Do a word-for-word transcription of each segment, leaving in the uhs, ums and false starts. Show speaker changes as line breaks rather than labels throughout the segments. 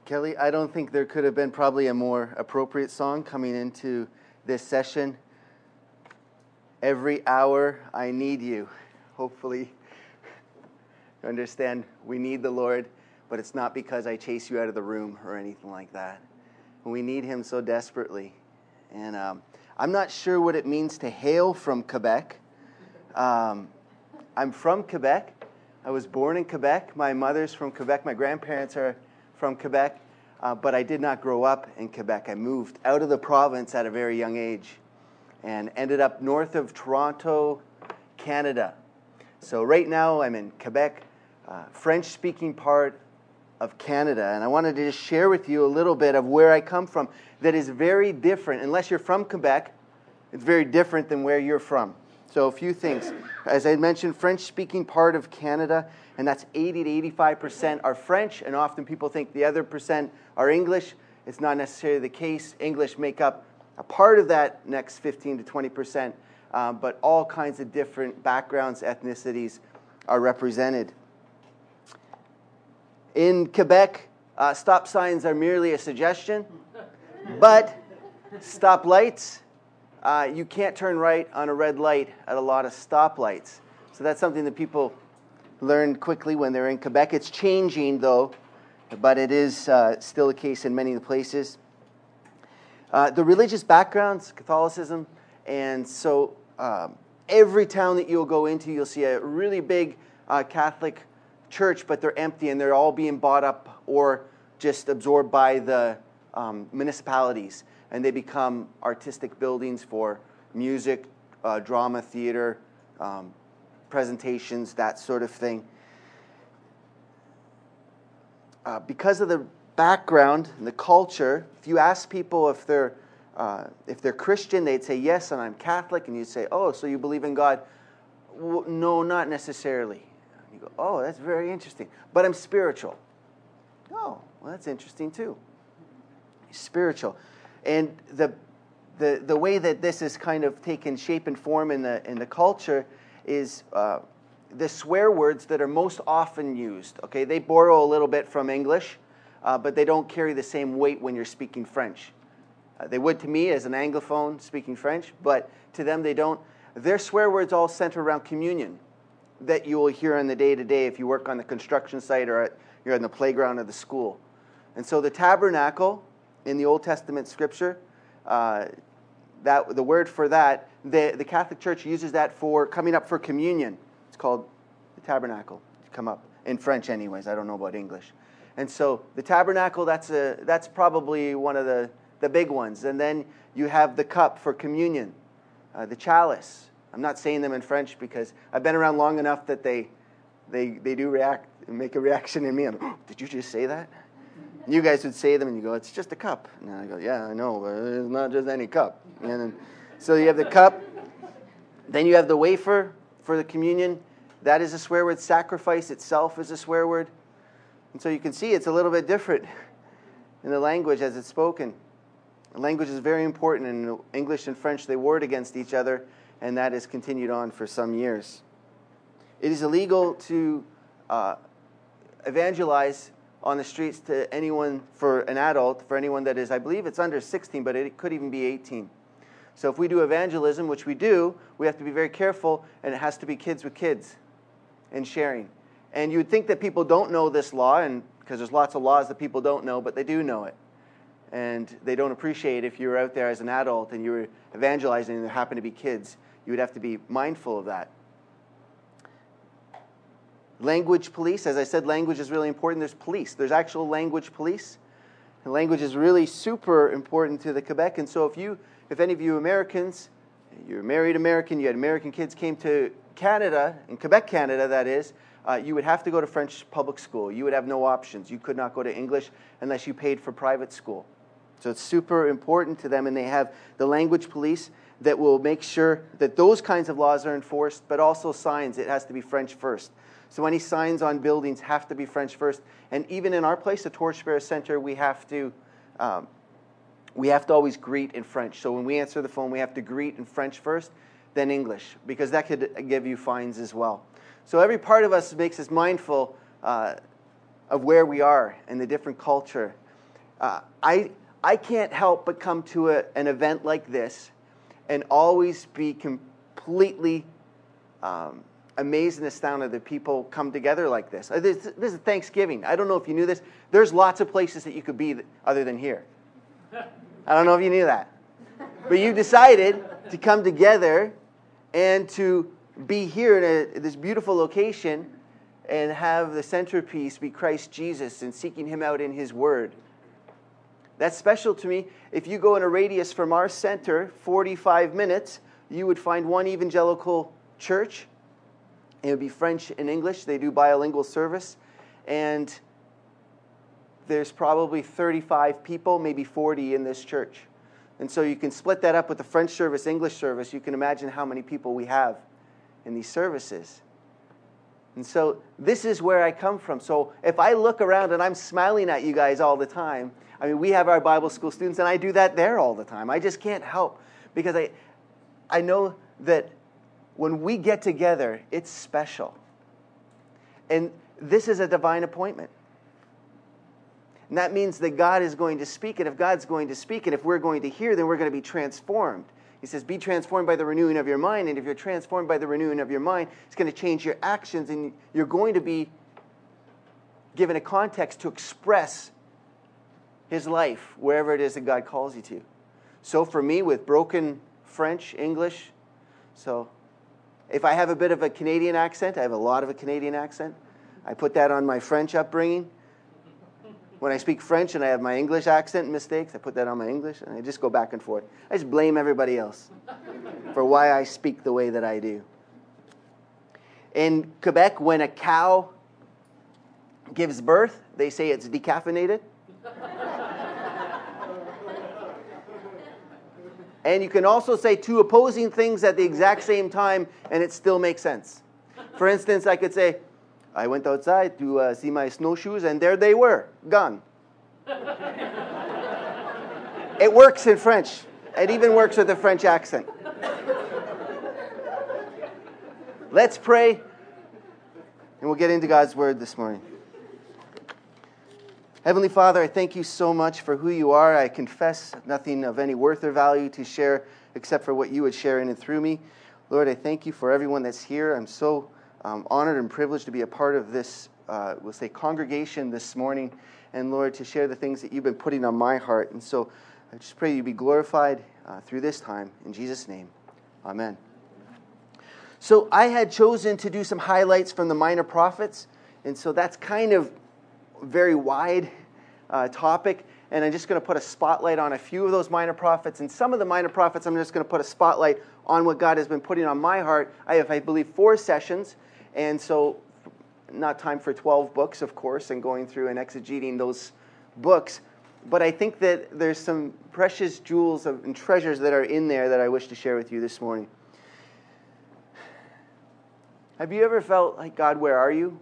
Kelly, I don't think there could have been probably a more appropriate song coming into this session. Every hour I need you. Hopefully you understand we need the Lord, but it's not because I chase you out of the room or anything like that. We need him so desperately. And um, I'm not sure what it means to hail from Quebec. Um, I'm from Quebec. I was born in Quebec. My mother's from Quebec. My grandparents are from Quebec. Uh, but I did not grow up in Quebec. I moved out of the province at a very young age and ended up north of Toronto, Canada. So right now I'm in Quebec, uh, French-speaking part of Canada. And I wanted to just share with you a little bit of where I come from that is very different. Unless you're from Quebec, it's very different than where you're from. So a few things. As I mentioned, French-speaking part of Canada, and that's eighty to eighty-five percent are French, and often people think the other percent are English. It's not necessarily the case. English make up a part of that next fifteen to twenty percent, um, but all kinds of different backgrounds, ethnicities are represented. In Quebec, uh, stop signs are merely a suggestion, but stop lights, Uh, you can't turn right on a red light at a lot of stoplights. So that's something that people learn quickly when they're in Quebec. It's changing, though, but it is uh, still the case in many of the places. Uh, the religious backgrounds, Catholicism, and so um, every town that you'll go into, you'll see a really big uh, Catholic church, but they're empty, and they're all being bought up or just absorbed by the um, municipalities. And they become artistic buildings for music, uh, drama, theater, um, presentations, that sort of thing. Uh, because of the background and the culture, if you ask people if they're uh, if they're Christian, they'd say yes, and I'm Catholic. And you'd say, oh, so you believe in God? Well, no, not necessarily. And you go, oh, that's very interesting. But I'm spiritual. Oh, well, that's interesting too. Spiritual. And the, the the way that this is kind of taken shape and form in the in the culture is uh, the swear words that are most often used. Okay, they borrow a little bit from English, uh, but they don't carry the same weight when you're speaking French. Uh, they would to me as an Anglophone speaking French, but to them they don't. Their swear words all center around communion that you will hear on the day to day if you work on the construction site or at, you're in the playground of the school. And so the tabernacle in the Old Testament scripture, uh, that the word for that, the, the Catholic Church uses that for coming up for communion. It's called the tabernacle. Come up in French, anyways. I don't know about English. And so the tabernacle, that's a that's probably one of the, the big ones. And then you have the cup for communion, uh, the chalice. I'm not saying them in French because I've been around long enough that they they they do react make a reaction in me. I'm, oh, did you just say that? You guys would say them, and you go, it's just a cup. And I go, yeah, I know, but it's not just any cup. And then, so you have the cup. Then you have the wafer for the communion. That is a swear word. Sacrifice itself is a swear word. And so you can see it's a little bit different in the language as it's spoken. The language is very important. In English and French, they ward against each other, and that has continued on for some years. It is illegal to uh, evangelize on the streets to anyone, for an adult, for anyone that is, I believe it's under sixteen, but it could even be eighteen. So if we do evangelism, which we do, we have to be very careful, and it has to be kids with kids and sharing. And you would think that people don't know this law, and because there's lots of laws that people don't know, but they do know it. And they don't appreciate if you're out there as an adult and you're evangelizing and there happen to be kids. You would have to be mindful of that. Language police, as I said, language is really important. There's police. There's actual language police. And language is really super important to the Quebec. And so if you, if any of you Americans, you're a married American, you had American kids, came to Canada, in Quebec, Canada, that is, uh, you would have to go to French public school. You would have no options. You could not go to English unless you paid for private school. So it's super important to them, and they have the language police that will make sure that those kinds of laws are enforced, but also signs. It has to be French first. So any signs on buildings have to be French first. And even in our place, the Torchbearer Center, we have to um, we have to always greet in French. So when we answer the phone, we have to greet in French first, then English, because that could give you fines as well. So every part of us makes us mindful uh, of where we are and the different culture. Uh, I, I can't help but come to a, an event like this and always be completely um, amazed and astounded that people come together like this. Uh, This, this is Thanksgiving. I don't know if you knew this. There's lots of places that you could be other than here. I don't know if you knew that. But you decided to come together and to be here in a, this beautiful location and have the centerpiece be Christ Jesus and seeking Him out in His Word. That's special to me. If you go in a radius from our center, forty-five minutes, you would find one evangelical church. It would be French and English. They do bilingual service. And there's probably thirty-five people, maybe forty in this church. And so you can split that up with the French service, English service. You can imagine how many people we have in these services. And so this is where I come from. So if I look around and I'm smiling at you guys all the time, I mean, we have our Bible school students, and I do that there all the time. I just can't help, because I, I know that when we get together, it's special. And this is a divine appointment. And that means that God is going to speak, and if God's going to speak, and if we're going to hear, then we're going to be transformed. He says, be transformed by the renewing of your mind, and if you're transformed by the renewing of your mind, it's going to change your actions, and you're going to be given a context to express His life wherever it is that God calls you to. So for me, with broken French, English, so if I have a bit of a Canadian accent, I have a lot of a Canadian accent, I put that on my French upbringing. When I speak French and I have my English accent mistakes, I put that on my English, and I just go back and forth. I just blame everybody else for why I speak the way that I do. In Quebec, when a cow gives birth, they say it's decaffeinated. And you can also say two opposing things at the exact same time, and it still makes sense. For instance, I could say, I went outside to uh, see my snowshoes, and there they were, gone. It works in French. It even works with a French accent. Let's pray, and we'll get into God's Word this morning. Heavenly Father, I thank you so much for who you are. I confess nothing of any worth or value to share except for what you would share in and through me. Lord, I thank you for everyone that's here. I'm so um, honored and privileged to be a part of this, uh, we'll say, congregation this morning. And Lord, to share the things that you've been putting on my heart. And so I just pray you be glorified uh, through this time. In Jesus' name, amen. So I had chosen to do some highlights from the minor prophets. And so that's kind of very wide uh, topic, and I'm just going to put a spotlight on a few of those minor prophets. And some of the minor prophets, I'm just going to put a spotlight on what God has been putting on my heart. I have, I believe, four sessions, and so not time for twelve books, of course, and going through and exegeting those books. But I think that there's some precious jewels of, and treasures that are in there that I wish to share with you this morning. Have you ever felt like, God, where are you?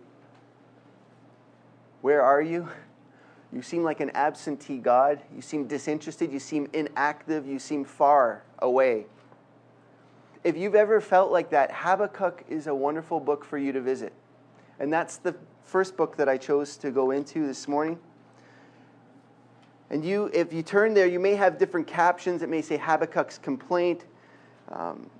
Where are you? You seem like an absentee God. You seem disinterested. You seem inactive. You seem far away. If you've ever felt like that, Habakkuk is a wonderful book for you to visit. And that's the first book that I chose to go into this morning. And you, if you turn there, you may have different captions. It may say Habakkuk's complaint. Um,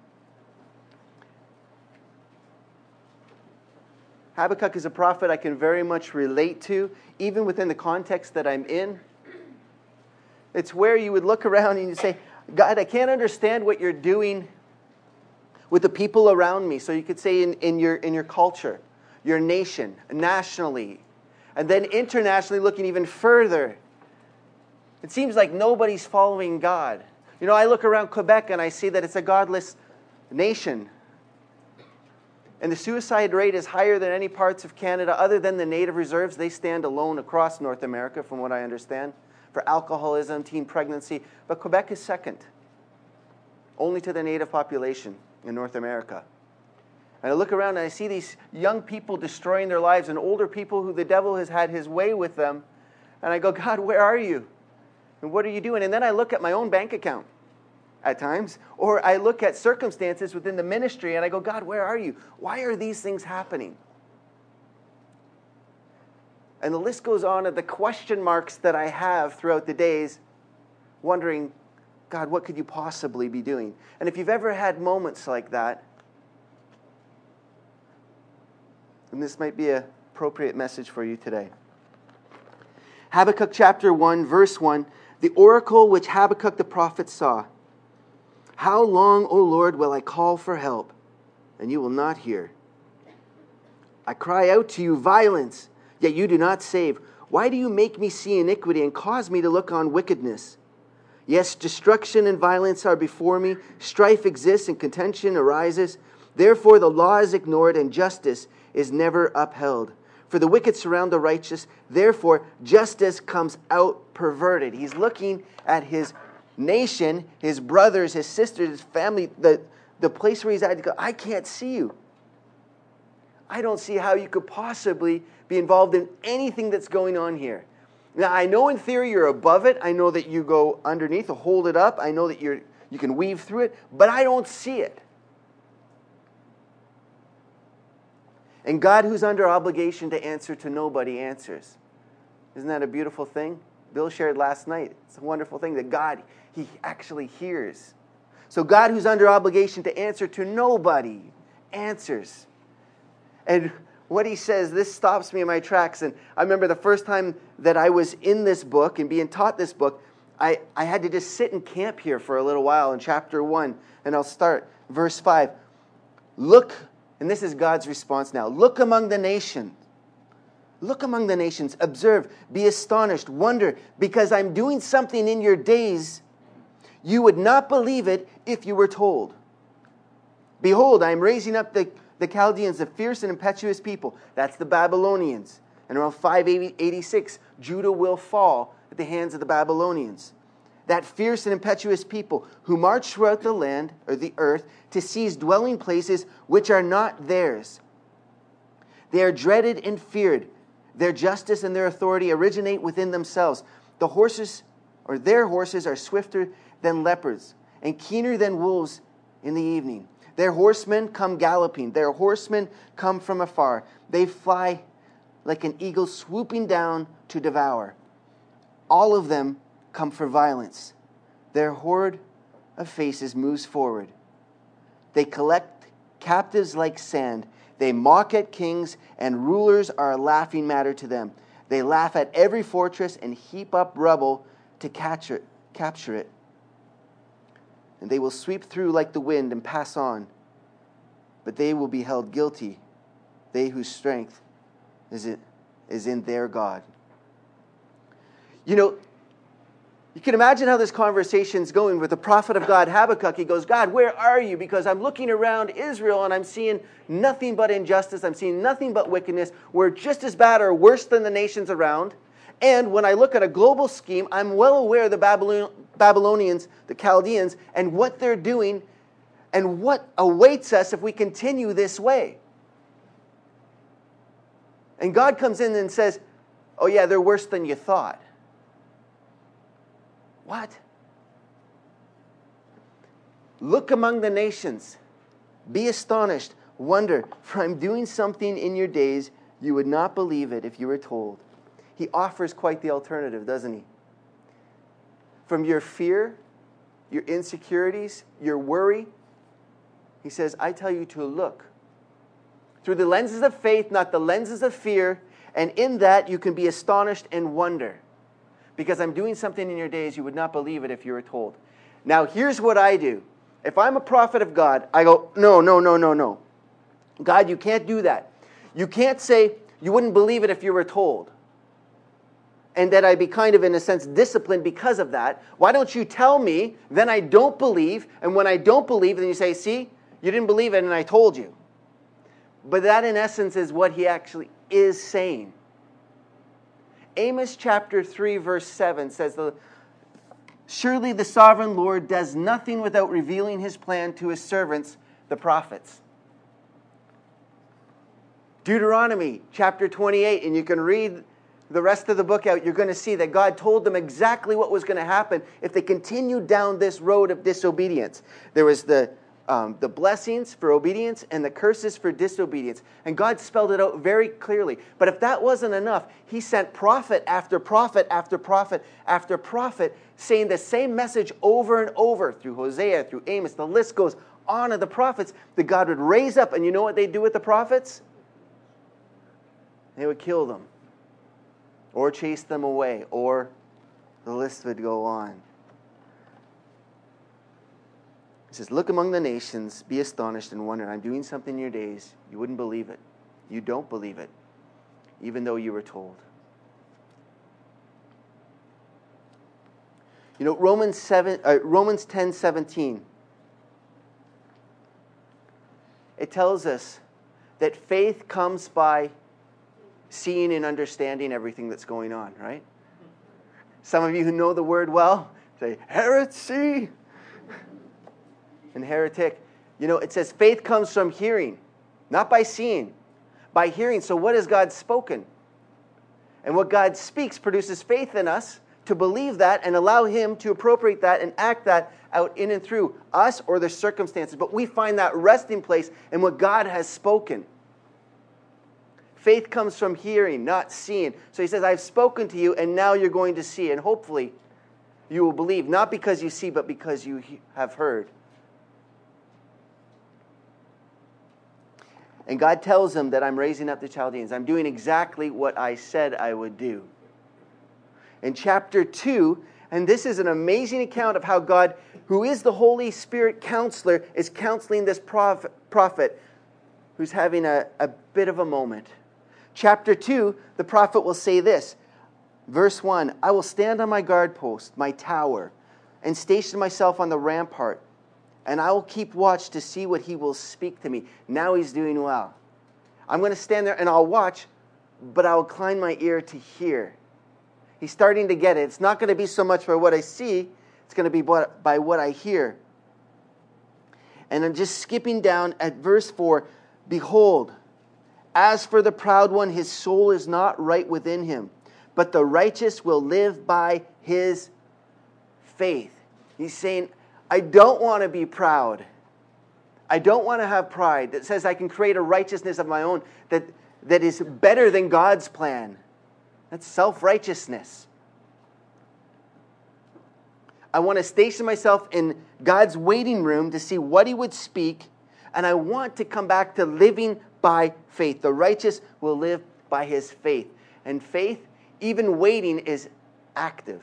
Habakkuk is a prophet I can very much relate to, even within the context that I'm in. It's where you would look around and you say, God, I can't understand what you're doing with the people around me. So you could say in, in your in your culture, your nation, nationally, and then internationally, looking even further. It seems like nobody's following God. You know, I look around Quebec and I see that it's a godless nation. And the suicide rate is higher than any parts of Canada other than the native reserves. They stand alone across North America, from what I understand, for alcoholism, teen pregnancy. But Quebec is second, only to the native population in North America. And I look around and I see these young people destroying their lives and older people who the devil has had his way with them. And I go, God, where are you? And what are you doing? And then I look at my own bank account at times, or I look at circumstances within the ministry and I go, God, where are you? Why are these things happening? And the list goes on of the question marks that I have throughout the days, wondering, God, what could you possibly be doing? And if you've ever had moments like that, then this might be an appropriate message for you today. Habakkuk chapter one, verse one, the oracle which Habakkuk the prophet saw. How long, O Lord, will I call for help, and you will not hear? I cry out to you violence, yet you do not save. Why do you make me see iniquity and cause me to look on wickedness? Yes, destruction and violence are before me. Strife exists and contention arises. Therefore the law is ignored and justice is never upheld. For the wicked surround the righteous. Therefore justice comes out perverted. He's looking at his nation, his brothers, his sisters, his family, the, the place where he's at. I can't see you. I don't see how you could possibly be involved in anything that's going on here. Now, I know in theory you're above it. I know that you go underneath or hold it up. I know that you're you can weave through it, but I don't see it. And God, who's under obligation to answer to nobody, answers. Isn't that a beautiful thing? Bill shared last night. It's a wonderful thing that God, He actually hears. So God, who's under obligation to answer to nobody, answers. And what He says, this stops me in my tracks. And I remember the first time that I was in this book and being taught this book, I, I had to just sit and camp here for a little while in chapter one. And I'll start verse five. Look, and this is God's response now. Look among the nations. Look among the nations. Observe. Be astonished. Wonder. Because I'm doing something in your days. You would not believe it if you were told. Behold, I am raising up the, the Chaldeans, a fierce and impetuous people. That's the Babylonians. And around five eighty-six, Judah will fall at the hands of the Babylonians. That fierce and impetuous people who march throughout the land, or the earth, to seize dwelling places which are not theirs. They are dreaded and feared. Their justice and their authority originate within themselves. The horses, or their horses, are swifter than leopards, and keener than wolves in the evening. Their horsemen come galloping. Their horsemen come from afar. They fly like an eagle swooping down to devour. All of them come for violence. Their horde of faces moves forward. They collect captives like sand. They mock at kings, and rulers are a laughing matter to them. They laugh at every fortress and heap up rubble to capture it. Capture it. And they will sweep through like the wind and pass on. But they will be held guilty, they whose strength is in, is in their God. You know, you can imagine how this conversation's going with the prophet of God, Habakkuk. He goes, God, where are you? Because I'm looking around Israel and I'm seeing nothing but injustice. I'm seeing nothing but wickedness. We're just as bad or worse than the nations around. And when I look at a global scheme, I'm well aware of the Babylon- Babylonians, the Chaldeans, and what they're doing and what awaits us if we continue this way. And God comes in and says, oh yeah, they're worse than you thought. What? Look among the nations. Be astonished. Wonder. For I'm doing something in your days you would not believe it if you were told. He offers quite the alternative, doesn't he? From your fear, your insecurities, your worry, he says, I tell you to look. Through the lenses of faith, not the lenses of fear, and in that you can be astonished and wonder. Because I'm doing something in your days, you would not believe it if you were told. Now, here's what I do. If I'm a prophet of God, I go, no, no, no, no, no. God, you can't do that. You can't say you wouldn't believe it if you were told. And that I'd be kind of, in a sense, disciplined because of that. Why don't you tell me, then I don't believe, and when I don't believe, then you say, see, you didn't believe it and I told you. But that, in essence, is what he actually is saying. Amos chapter three, verse seven says, surely the sovereign Lord does nothing without revealing his plan to his servants, the prophets. Deuteronomy chapter twenty-eight, and you can read the rest of the book out, you're going to see that God told them exactly what was going to happen if they continued down this road of disobedience. There was the um, the blessings for obedience and the curses for disobedience. And God spelled it out very clearly. But if that wasn't enough, he sent prophet after prophet after prophet after prophet saying the same message over and over through Hosea, through Amos. The list goes on of the prophets that God would raise up. And you know what they'd do with the prophets? They would kill them or chase them away, or the list would go on. It says, look among the nations, be astonished and wonder. I'm doing something in your days. You wouldn't believe it. You don't believe it, even though you were told. You know, Romans seven, uh, Romans ten seventeen. It tells us that faith comes by seeing and understanding everything that's going on, right? Some of you who know the word well say, heresy and heretic. You know, it says faith comes from hearing, not by seeing, by hearing. So what has God spoken? And what God speaks produces faith in us to believe that and allow him to appropriate that and act that out in and through us or the circumstances. But we find that resting place in what God has spoken. Faith comes from hearing, not seeing. So he says, I've spoken to you, and now you're going to see. And hopefully you will believe, not because you see, but because you have heard. And God tells him that I'm raising up the Chaldeans. I'm doing exactly what I said I would do. In chapter two, and this is an amazing account of how God, who is the Holy Spirit counselor, is counseling this prophet, prophet who's having a, a bit of a moment. Chapter two, the prophet will say this. Verse one, I will stand on my guard post, my tower, and station myself on the rampart, and I will keep watch to see what he will speak to me. Now he's doing well. I'm going to stand there and I'll watch, but I'll incline my ear to hear. He's starting to get it. It's not going to be so much by what I see. It's going to be by what I hear. And I'm just skipping down at verse four. Behold, as for the proud one, his soul is not right within him, but the righteous will live by his faith. He's saying, I don't want to be proud. I don't want to have pride that says I can create a righteousness of my own that, that is better than God's plan. That's self-righteousness. I want to station myself in God's waiting room to see what he would speak, and I want to come back to living by faith. The righteous will live by his faith. And faith, even waiting, is active.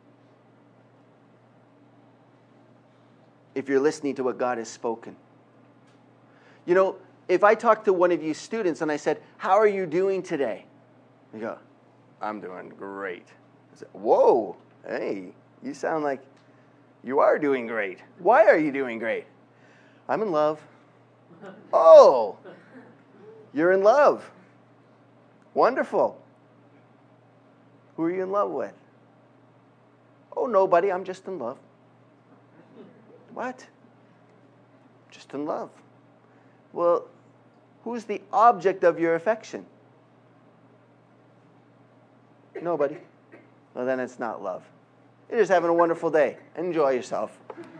If you're listening to what God has spoken. You know, if I talk to one of you students and I said, how are you doing today? You go, I'm doing great. I said, whoa, hey, you sound like you are doing great. Why are you doing great? I'm in love. Oh, you're in love. Wonderful. Who are you in love with? Oh, nobody, I'm just in love. What? Just in love. Well, who's the object of your affection? Nobody. Well, then it's not love. You're just having a wonderful day. Enjoy yourself.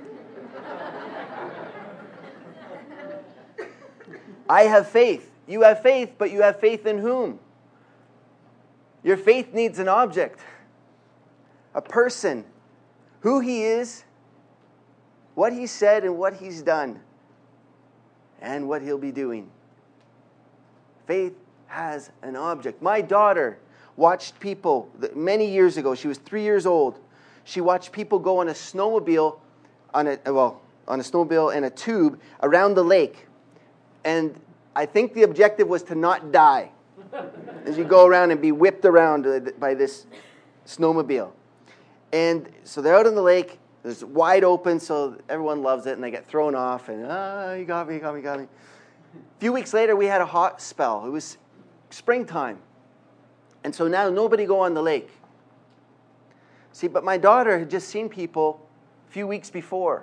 I have faith. You have faith, but you have faith in whom? Your faith needs an object, a person, who he is, what he said and what he's done, and what he'll be doing. Faith has an object. My daughter watched people, many years ago, she was three years old, she watched people go on a snowmobile, on a well, on a snowmobile and a tube around the lake. And I think the objective was to not die as you go around and be whipped around by this snowmobile. And so they're out on the lake. It's wide open, so everyone loves it, and they get thrown off. And, ah, you got me, you got me, you got me. A few weeks later, we had a hot spell. It was springtime. And so now nobody go on the lake. See, but my daughter had just seen people a few weeks before.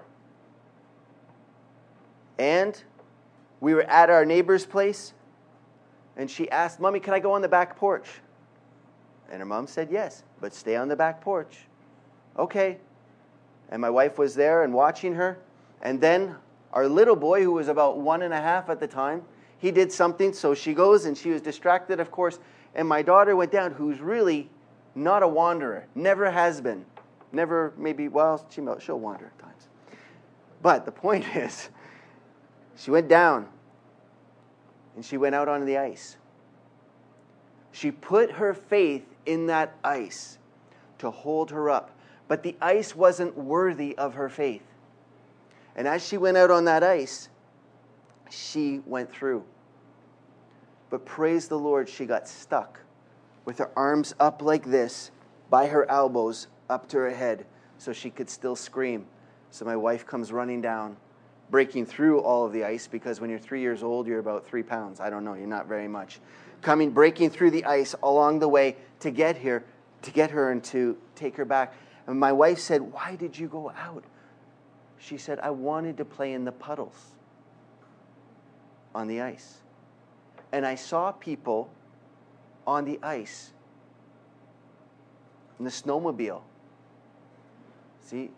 And we were at our neighbor's place, and she asked, Mommy, can I go on the back porch? And her mom said, yes, but stay on the back porch. Okay. And my wife was there and watching her. And then Our little boy, who was about one and a half at the time, he did something, so she goes and she was distracted, of course, and my daughter went down, who's really not a wanderer, never has been. Never, maybe, well, she, she'll wander at times. But the point is, she went down and she went out onto the ice. She put her faith in that ice to hold her up. But the ice wasn't worthy of her faith. And as she went out on that ice, she went through. But praise the Lord, she got stuck with her arms up like this, by her elbows, up to her head, so she could still scream. So my wife comes running down, breaking through all of the ice, because when you're three years old, you're about three pounds. I don't know, you're not very much. Coming, breaking through the ice along the way to get here, to get her and to take her back. And my wife said, "Why did you go out?" She said, "I wanted to play in the puddles on the ice. And I saw people on the ice in the snowmobile." See,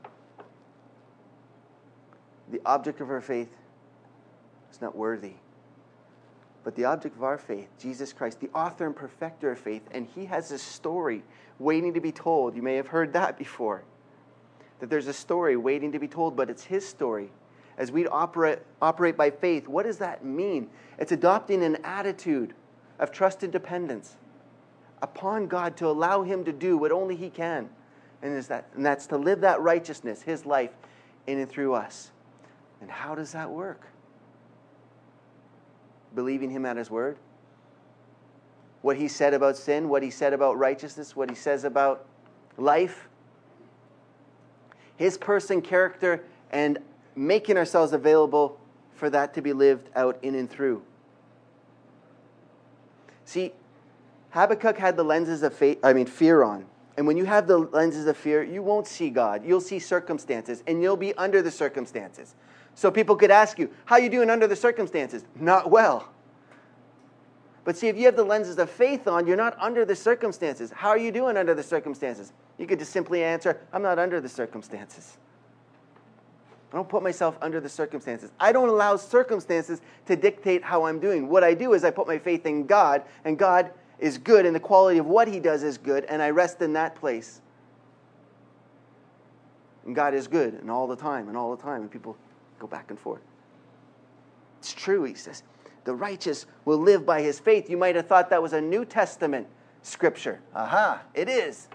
the object of her faith is not worthy. But the object of our faith, Jesus Christ, the author and perfecter of faith, and he has a story waiting to be told. You may have heard that before. That there's a story waiting to be told, but it's his story. As we operate, operate by faith, what does that mean? It's adopting an attitude of trust and dependence upon God to allow him to do what only he can. And, is that, and that's to live that righteousness, his life, in and through us. And how does that work? Believing him at his word. What he said about sin, what he said about righteousness, what he says about life. His person, character, and making ourselves available for that to be lived out in and through. See, Habakkuk had the lenses of faith, I mean fear on. And when you have the lenses of fear, you won't see God. You'll see circumstances, and you'll be under the circumstances. So people could ask you, how are you doing under the circumstances? Not well. But see, if you have the lenses of faith on, you're not under the circumstances. How are you doing under the circumstances? You could just simply answer, I'm not under the circumstances. I don't put myself under the circumstances. I don't allow circumstances to dictate how I'm doing. What I do is I put my faith in God, and God is good, and the quality of what he does is good, and I rest in that place. And God is good, and all the time, and all the time, and people go back and forth. It's true, he says. The righteous will live by his faith. You might have thought that was a New Testament scripture. Aha, it is.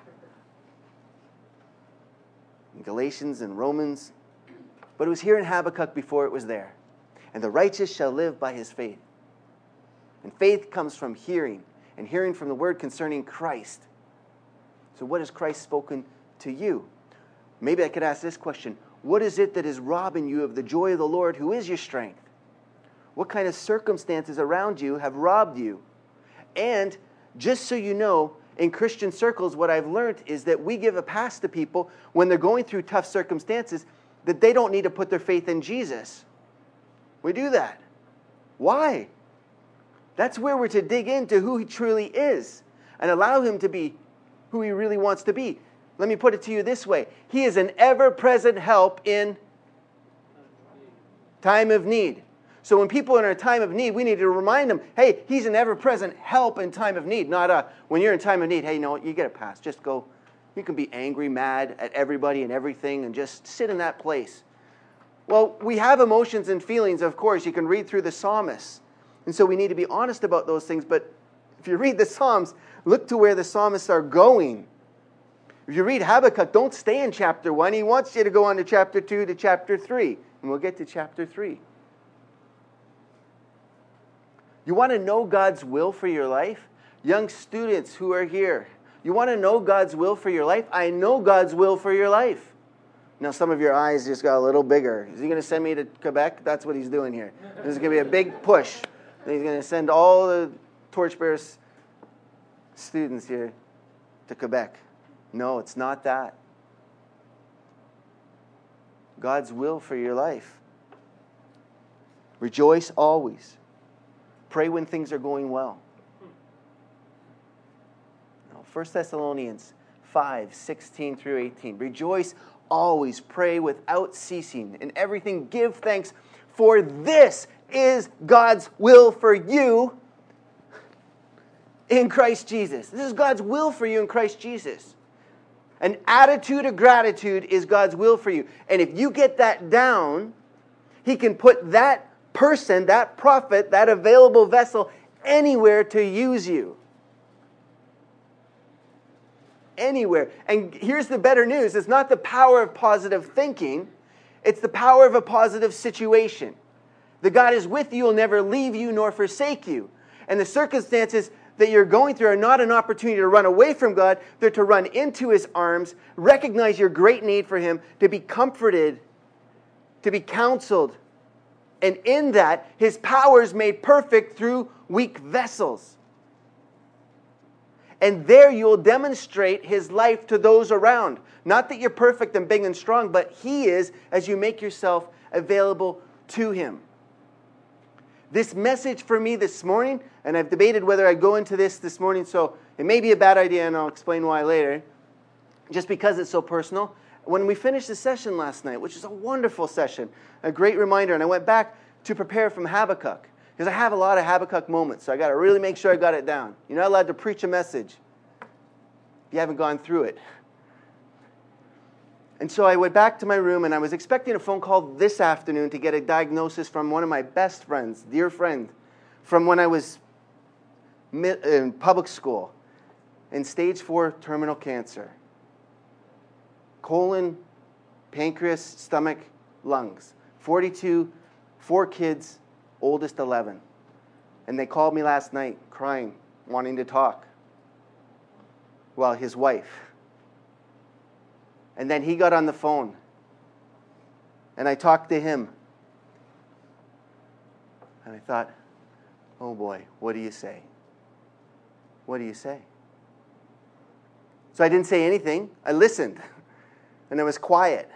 In Galatians and Romans. But it was here in Habakkuk before it was there. And the righteous shall live by his faith. And faith comes from hearing, and hearing from the word concerning Christ. So what has Christ spoken to you? Maybe I could ask this question. What is it that is robbing you of the joy of the Lord, who is your strength? What kind of circumstances around you have robbed you? And just so you know, in Christian circles, what I've learned is that we give a pass to people when they're going through tough circumstances, that they don't need to put their faith in Jesus. We do that. Why? That's where we're to dig into who he truly is and allow him to be who he really wants to be. Let me put it to you this way. He is an ever-present help in time of need. So when people are in a time of need, we need to remind them, hey, he's an ever-present help in time of need. Not a, when you're in time of need, hey, no, you get a pass. Just go. You can be angry, mad at everybody and everything and just sit in that place. Well, we have emotions and feelings, of course. You can read through the psalmists. And so we need to be honest about those things. But if you read the Psalms, look to where the psalmists are going. If you read Habakkuk, don't stay in chapter one. He wants you to go on to chapter two to chapter three. And we'll get to chapter three. You want to know God's will for your life? Young students who are here, you want to know God's will for your life? I know God's will for your life. Now, some of your eyes just got a little bigger. Is he going to send me to Quebec? That's what he's doing here. There's going to be a big push. He's going to send all the Torchbearers students here to Quebec. No, it's not that. God's will for your life. Rejoice always. Pray when things are going well. Now, First Thessalonians five, sixteen through eighteen. Rejoice always, pray without ceasing. In everything give thanks, for this is God's will for you in Christ Jesus. This is God's will for you in Christ Jesus. An attitude of gratitude is God's will for you. And if you get that down, He can put that person, that prophet, that available vessel anywhere to use you. Anywhere. And here's the better news. It's not the power of positive thinking. It's the power of a positive situation. The God is with you, will never leave you nor forsake you. And the circumstances that you're going through are not an opportunity to run away from God. They're to run into His arms, recognize your great need for Him, to be comforted, to be counseled. And in that, His power is made perfect through weak vessels. And there you will demonstrate His life to those around. Not that you're perfect and big and strong, but He is as you make yourself available to Him. This message for me this morning, and I've debated whether I go into this this morning, so it may be a bad idea, and I'll explain why later, just because it's so personal. When we finished the session last night, which is a wonderful session, a great reminder, and I went back to prepare from Habakkuk, because I have a lot of Habakkuk moments, so I got to really make sure I got it down. You're not allowed to preach a message if you haven't gone through it. And so I went back to my room, and I was expecting a phone call this afternoon to get a diagnosis from one of my best friends, dear friend, from when I was in public school, in stage four terminal cancer. Colon, pancreas, stomach, lungs. forty-two, four kids, oldest eleven. And they called me last night, crying, wanting to talk. Well, his wife. And then he got on the phone. And I talked to him. And I thought, oh boy, what do you say? What do you say? So I didn't say anything. I listened. And I was quiet.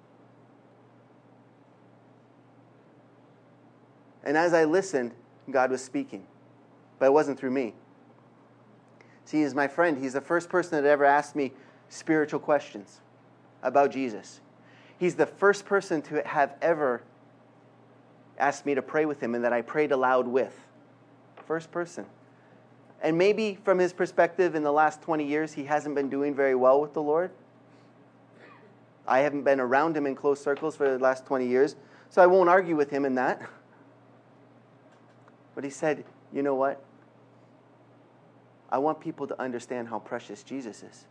And as I listened, God was speaking. But it wasn't through me. See, he's my friend. He's the first person that ever asked me spiritual questions about Jesus. He's the first person to have ever asked me to pray with him and that I prayed aloud with. First person. And maybe from his perspective in the last twenty years, he hasn't been doing very well with the Lord. I haven't been around him in close circles for the last twenty years, so I won't argue with him in that. But he said, you know what? I want people to understand how precious Jesus is.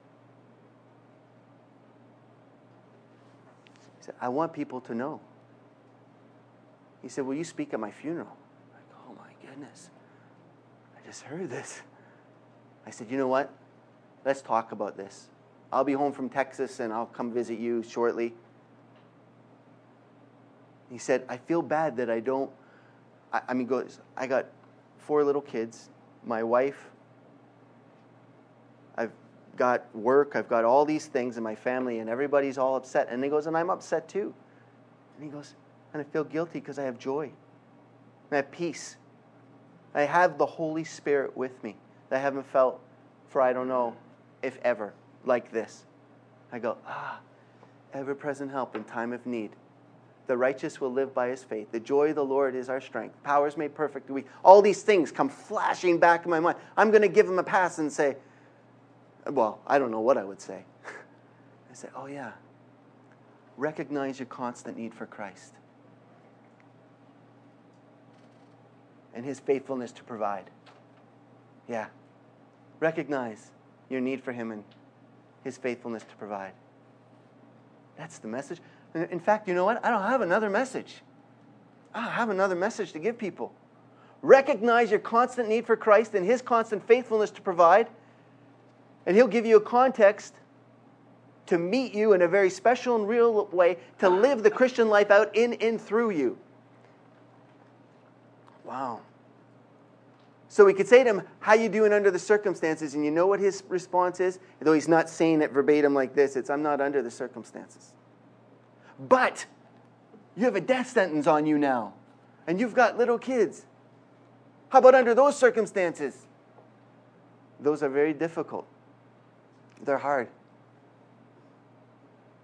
He said, I want people to know. He said, will you speak at my funeral? I'm like, oh my goodness. I just heard this. I said, you know what? Let's talk about this. I'll be home from Texas and I'll come visit you shortly. He said, I feel bad that I don't, I, I mean, go, I got four little kids, my wife, I've got work, I've got all these things in my family, and everybody's all upset. And he goes, and I'm upset too. And he goes, and I feel guilty because I have joy. And I have peace. I have the Holy Spirit with me that I haven't felt for I don't know if ever like this. I go, ah, ever-present help in time of need. The righteous will live by his faith. The joy of the Lord is our strength. Power is made perfect in weak. All these things come flashing back in my mind. I'm going to give him a pass and say, well, I don't know what I would say. I say, oh yeah, recognize your constant need for Christ and his faithfulness to provide. Yeah, recognize your need for him and his faithfulness to provide. That's the message. In fact, you know what? I don't have another message. I don't have another message to give people. Recognize your constant need for Christ and his constant faithfulness to provide. And he'll give you a context to meet you in a very special and real way, to live the Christian life out in and through you. Wow. So we could say to him, how you doing under the circumstances? And you know what his response is? Though he's not saying it verbatim like this, it's, I'm not under the circumstances. But you have a death sentence on you now. And you've got little kids. How about under those circumstances? Those are very difficult. They're hard.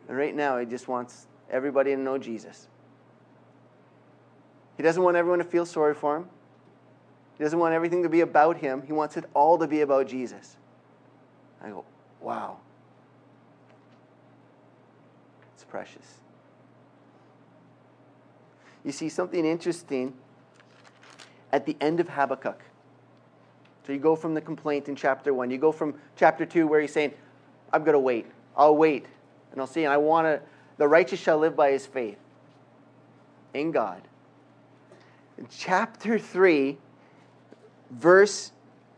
And right now, he just wants everybody to know Jesus. He doesn't want everyone to feel sorry for him. He doesn't want everything to be about him. He wants it all to be about Jesus. I go, wow. It's precious. You see something interesting at the end of Habakkuk. So you go from the complaint in chapter one. You go from chapter two where he's saying, I'm going to wait. I'll wait. And I'll see. And I want to, the righteous shall live by his faith in God. In chapter three, verse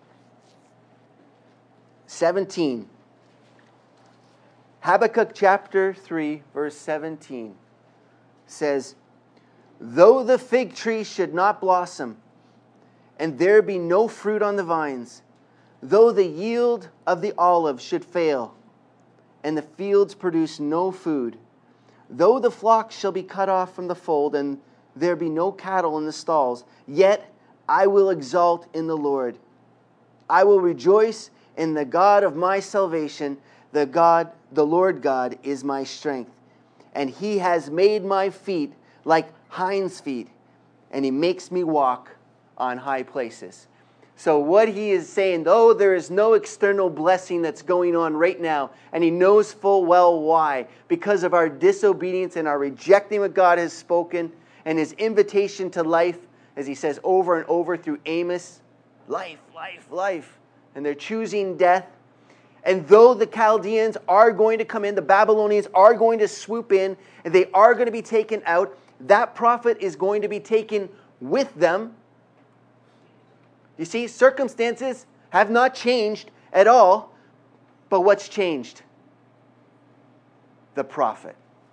seventeen. Habakkuk chapter three, verse seventeen says, though the fig tree should not blossom, and there be no fruit on the vines, though the yield of the olive should fail, and the fields produce no food, though the flock shall be cut off from the fold, and there be no cattle in the stalls, yet I will exult in the Lord. I will rejoice in the God of my salvation. The God, the Lord God is my strength. And he has made my feet like hinds' feet, and he makes me walk on high places. So what he is saying, though there is no external blessing that's going on right now, and he knows full well why, because of our disobedience and our rejecting what God has spoken, and his invitation to life, as he says over and over through Amos, life, life, life. And they're choosing death. And though the Chaldeans are going to come in, the Babylonians are going to swoop in, and they are going to be taken out, that prophet is going to be taken with them. You see, circumstances have not changed at all, but what's changed? The prophet.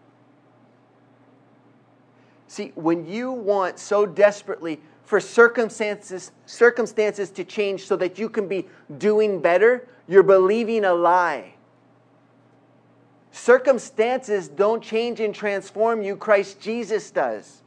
See, when you want so desperately for circumstances, circumstances to change so that you can be doing better, you're believing a lie. Circumstances don't change and transform you. Christ Jesus does.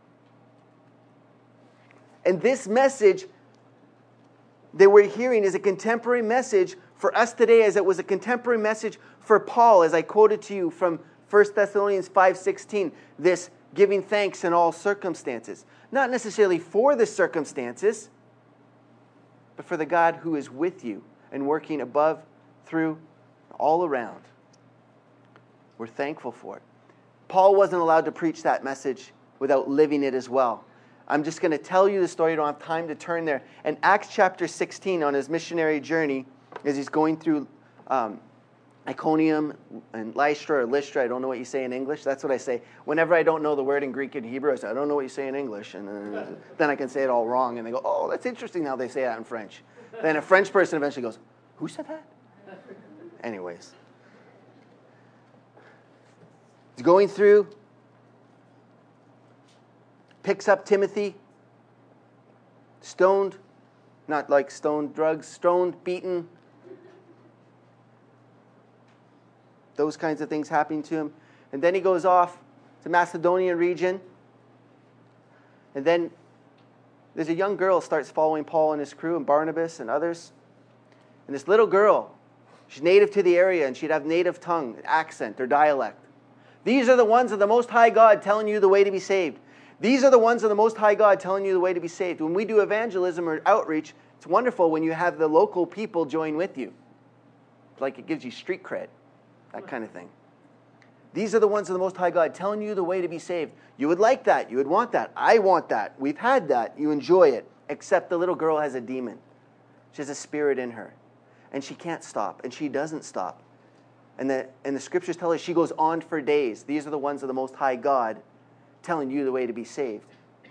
And this message that we're hearing is a contemporary message for us today, as it was a contemporary message for Paul, as I quoted to you from First Thessalonians five sixteen, this giving thanks in all circumstances. Not necessarily for the circumstances, but for the God who is with you and working above, through, all around. We're thankful for it. Paul wasn't allowed to preach that message without living it as well. I'm just going to tell you the story. I don't have time to turn there. In Acts chapter sixteen, on his missionary journey, as he's going through um, Iconium and Lystra or Lystra, I don't know what you say in English. That's what I say. Whenever I don't know the word in Greek and Hebrew, I say, I don't know what you say in English. And then, then I can say it all wrong. And they go, oh, that's interesting how they say that in French. Then a French person eventually goes, who said that? Anyways. He's going through, picks up Timothy, stoned, not like stoned drugs, stoned, beaten, those kinds of things happening to him. And then he goes off to Macedonian region. And then there's a young girl starts following Paul and his crew and Barnabas and others. And this little girl, she's native to the area, and she'd have native tongue, accent, or dialect. These are the ones of the Most High God telling you the way to be saved. These are the ones of the Most High God telling you the way to be saved. When we do evangelism or outreach, it's wonderful when you have the local people join with you. Like it gives you street cred. That kind of thing. These are the ones of the Most High God telling you the way to be saved. You would like that. You would want that. I want that. We've had that. You enjoy it. Except the little girl has a demon. She has a spirit in her. And she can't stop. And she doesn't stop. And the, and the scriptures tell us she goes on for days. These are the ones of the Most High God telling you the way to be saved.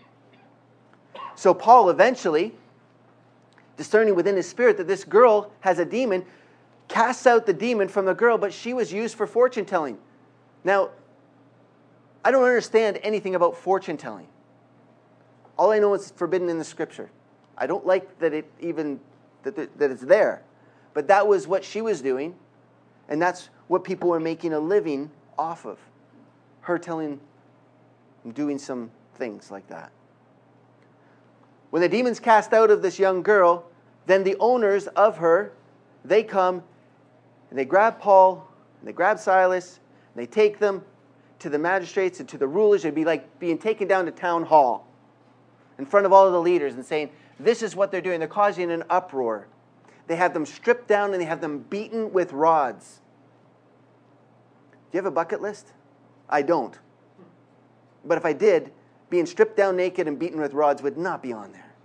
So Paul eventually, discerning within his spirit that this girl has a demon, casts out the demon from the girl, but she was used for fortune telling. Now, I don't understand anything about fortune telling. All I know is forbidden in the scripture. I don't like that it even that, that it's there. But that was what she was doing, and that's what people were making a living off of. Her telling, doing some things like that. When the demon's cast out of this young girl, then the owners of her, they come and they grab Paul, and they grab Silas, They take them to the magistrates and to the rulers. It'd be like being taken down to town hall in front of all of the leaders and saying, this is what they're doing. They're causing an uproar. They have them stripped down and they have them beaten with rods. Do you have a bucket list? I don't. But if I did, being stripped down naked and beaten with rods would not be on there.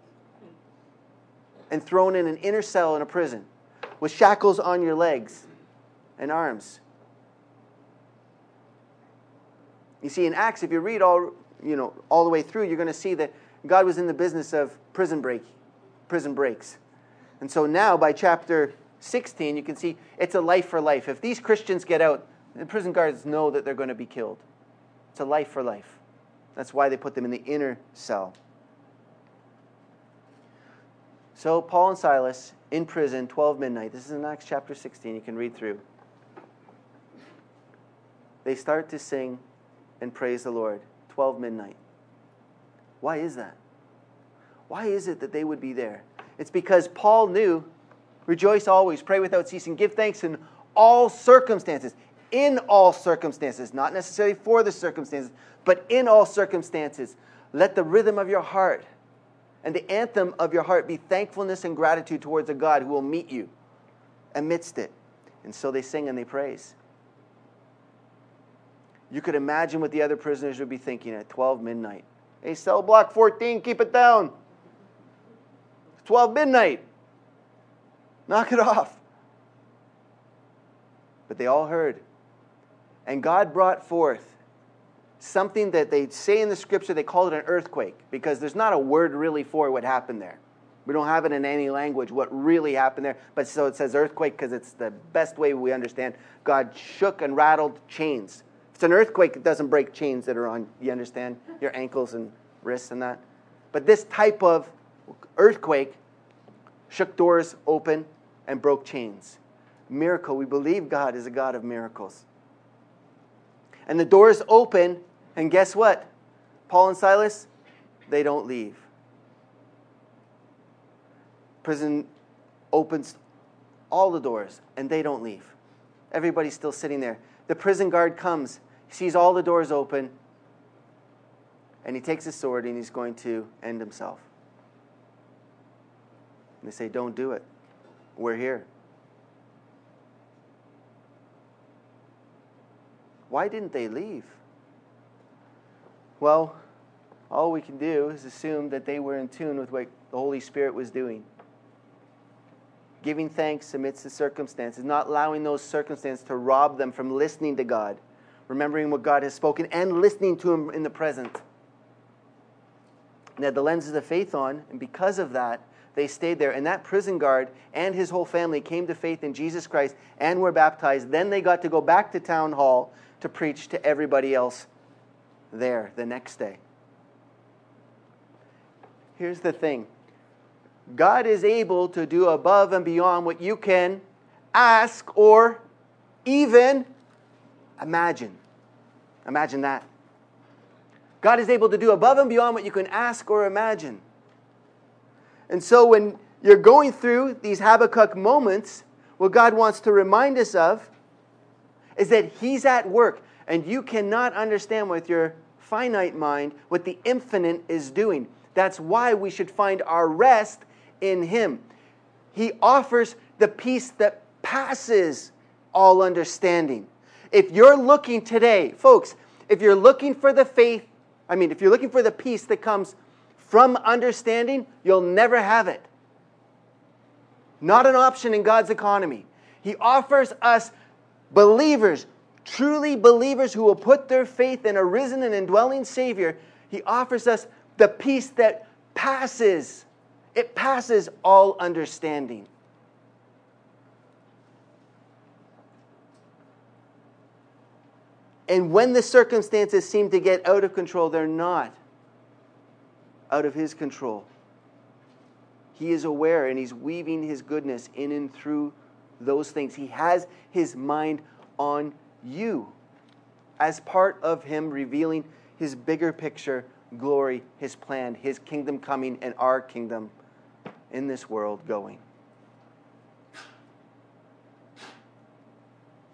And thrown in an inner cell in a prison with shackles on your legs and arms. You see, in Acts, if you read all, you know, all the way through, you're going to see that God was in the business of prison break, prison breaks. And so now, by chapter sixteen, you can see it's a life for life. If these Christians get out, the prison guards know that they're going to be killed. It's a life for life. That's why they put them in the inner cell. So Paul and Silas in prison, twelve midnight. This is in Acts chapter sixteen. You can read through. They start to sing and praise the Lord. twelve midnight. Why is that? Why is it that they would be there? It's because Paul knew, rejoice always, pray without ceasing, give thanks in all circumstances. In all circumstances, not necessarily for the circumstances, but in all circumstances. Let the rhythm of your heart and the anthem of your heart be thankfulness and gratitude towards a God who will meet you amidst it. And so they sing and they praise. You could imagine what the other prisoners would be thinking at twelve midnight. Hey, cell block fourteen, keep it down. It's twelve midnight. Knock it off. But they all heard. And God brought forth something that they say in the scripture, they call it an earthquake, because there's not a word really for what happened there. We don't have it in any language, what really happened there. But so it says earthquake because it's the best way we understand. God shook and rattled chains. If it's an earthquake, it doesn't break chains that are on, you understand, your ankles and wrists and that. But this type of earthquake shook doors open and broke chains. Miracle. We believe God is a God of miracles. And the doors open, and guess what? Paul and Silas, they don't leave. Prison opens all the doors, and they don't leave. Everybody's still sitting there. The prison guard comes, sees all the doors open, and he takes his sword and he's going to end himself. And they say, don't do it. We're here. Why didn't they leave? Well, all we can do is assume that they were in tune with what the Holy Spirit was doing. Giving thanks amidst the circumstances, not allowing those circumstances to rob them from listening to God, remembering what God has spoken and listening to Him in the present. They had the lenses of faith on, and because of that, they stayed there. And that prison guard and his whole family came to faith in Jesus Christ and were baptized. Then they got to go back to town hall to preach to everybody else there the next day. Here's the thing. God is able to do above and beyond what you can ask or even imagine. Imagine that. God is able to do above and beyond what you can ask or imagine. And so when you're going through these Habakkuk moments, what God wants to remind us of is that He's at work. And you cannot understand with your finite mind what the infinite is doing. That's why we should find our rest in Him. He offers the peace that passes all understanding. If you're looking today, folks, if you're looking for the faith, I mean, if you're looking for the peace that comes from understanding, you'll never have it. Not an option in God's economy. He offers us believers, truly believers who will put their faith in a risen and indwelling Savior. He offers us the peace that passes. It passes all understanding. And when the circumstances seem to get out of control, they're not out of His control. He is aware and He's weaving His goodness in and through those things. He has His mind on you as part of Him revealing His bigger picture, glory, His plan, His kingdom coming, and our kingdom in this world going.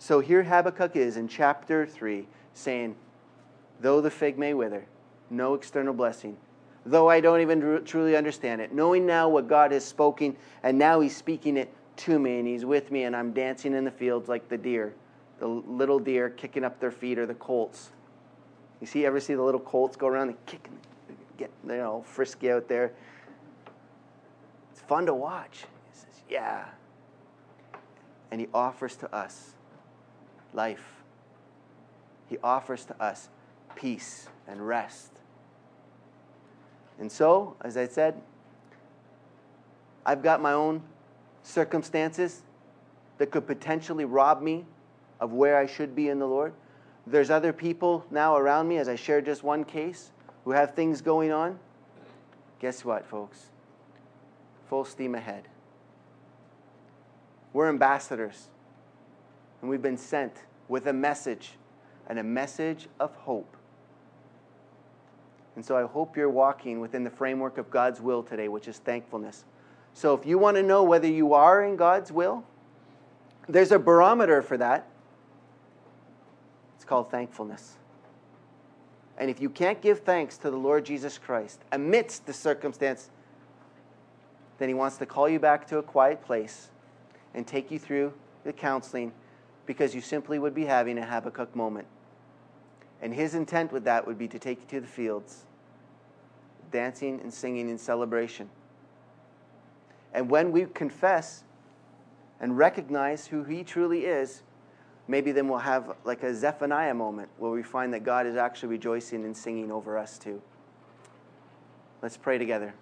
So here Habakkuk is in chapter three saying, though the fig may wither, no external blessing, though I don't even truly understand it, knowing now what God has spoken, and now he's speaking it to me, and he's with me, and I'm dancing in the fields like the deer, the little deer kicking up their feet, or the colts. You see, ever see the little colts go around and kick, get, you know, frisky out there? It's fun to watch. He says, yeah. And he offers to us life. He offers to us peace and rest. And so, as I said, I've got my own circumstances that could potentially rob me of where I should be in the Lord. There's other people now around me, as I shared just one case, who have things going on. Guess what, folks? Full steam ahead. We're ambassadors, and we've been sent with a message, and a message of hope. And so I hope you're walking within the framework of God's will today, which is thankfulness. So if you want to know whether you are in God's will, there's a barometer for that. It's called thankfulness. And if you can't give thanks to the Lord Jesus Christ amidst the circumstance, then he wants to call you back to a quiet place and take you through the counseling, because you simply would be having a Habakkuk moment. And his intent with that would be to take you to the fields, dancing and singing in celebration. And when we confess and recognize who he truly is, maybe then we'll have like a Zephaniah moment where we find that God is actually rejoicing and singing over us too. Let's pray together.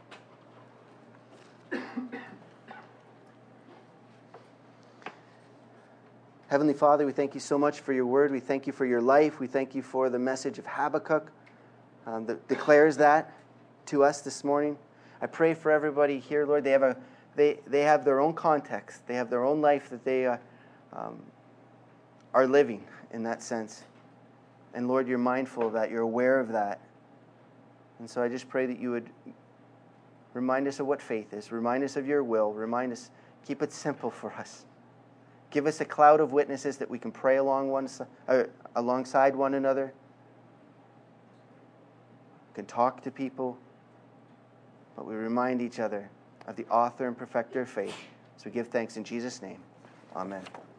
Heavenly Father, we thank you so much for your word. We thank you for your life. We thank you for the message of Habakkuk um, that declares that to us this morning. I pray for everybody here, Lord. They have a they they have their own context. They have their own life that they uh, um, are living in that sense. And Lord, you're mindful of that. You're aware of that. And so I just pray that you would remind us of what faith is. Remind us of your will. Remind us. Keep it simple for us. Give us a cloud of witnesses that we can pray along one, uh, alongside one another. We can talk to people. But we remind each other of the author and perfecter of faith. So we give thanks in Jesus' name. Amen.